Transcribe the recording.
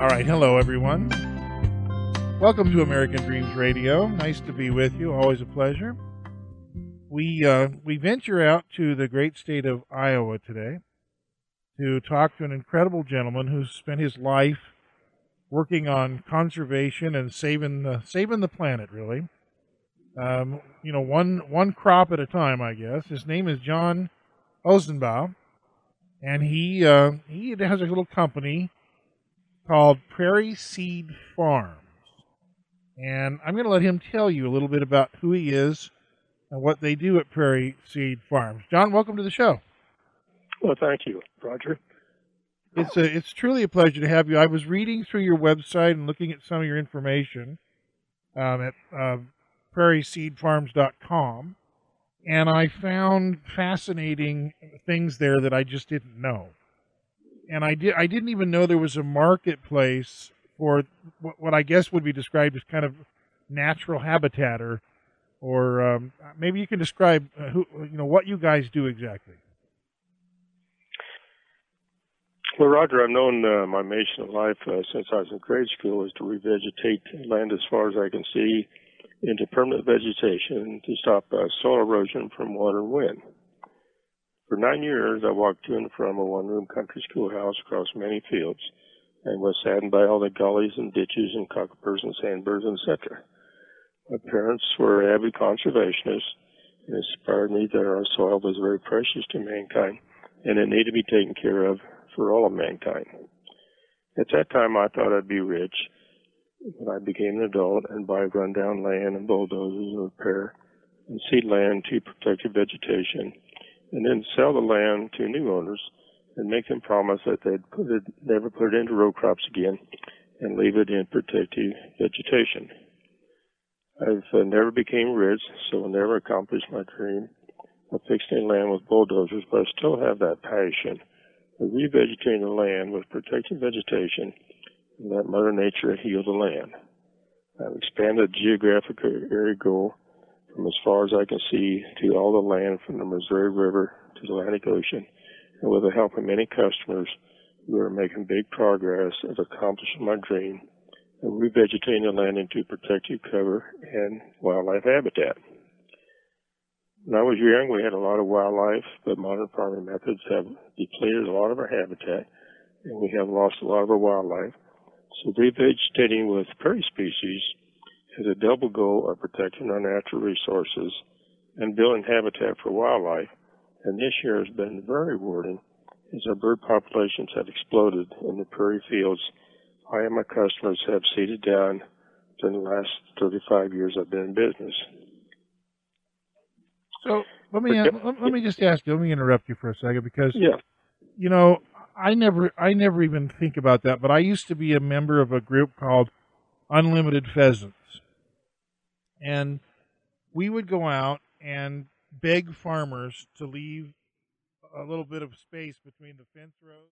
All right, hello everyone. Welcome to American Dreams Radio. Nice to be with you. Always a pleasure. We venture out to the great state of Iowa today to talk to an incredible gentleman who's spent his life working on conservation and saving the planet. Really, one crop at a time, I guess. His name is John Ozenbaugh, and he has a little company called Prairie Seed Farms. And I'm going to let him tell you a little bit about who he is and what they do at Prairie Seed Farms. John, welcome to the show. Well, thank you, Roger. It's truly a pleasure to have you. I was reading through your website and looking at some of your information at prairieseedfarms.com, and I found fascinating things there that I just didn't know. And I didn't even know there was a marketplace for what I guess would be described as kind of natural habitat, or maybe you can describe what you guys do exactly. Well, Roger, I've known my mission of life since I was in grade school is to revegetate land as far as I can see into permanent vegetation to stop soil erosion from water and wind. For 9 years, I walked to and from a one-room country schoolhouse across many fields and was saddened by all the gullies and ditches and cockapurs and sandbirds, etc. My parents were avid conservationists and inspired me that our soil was very precious to mankind and it needed to be taken care of for all of mankind. At that time, I thought I'd be rich when I became an adult and buy rundown land and bulldozers and repair and seed land to protected vegetation, and then sell the land to new owners and make them promise that they'd never put it into row crops again and leave it in protected vegetation. I've never became rich, so I never accomplished my dream of fixing land with bulldozers, but I still have that passion of revegetating the land with protected vegetation and let Mother Nature heal the land. I've expanded the geographic area goal from as far as I can see to all the land from the Missouri River to the Atlantic Ocean, and with the help of many customers, we are making big progress of accomplishing my dream of revegetating the land into protected cover and wildlife habitat. When I was young, we had a lot of wildlife, but modern farming methods have depleted a lot of our habitat, and we have lost a lot of our wildlife. So revegetating with prairie species has a double goal of protecting our natural resources and building habitat for wildlife, and this year has been very rewarding as our bird populations have exploded in the prairie fields I and my customers have seeded down during the last 35 years I've been in business. So let me just ask you. Let me interrupt you for a second because yeah. I never even think about that. But I used to be a member of a group called Unlimited Pheasants, and we would go out and beg farmers to leave a little bit of space between the fence rows.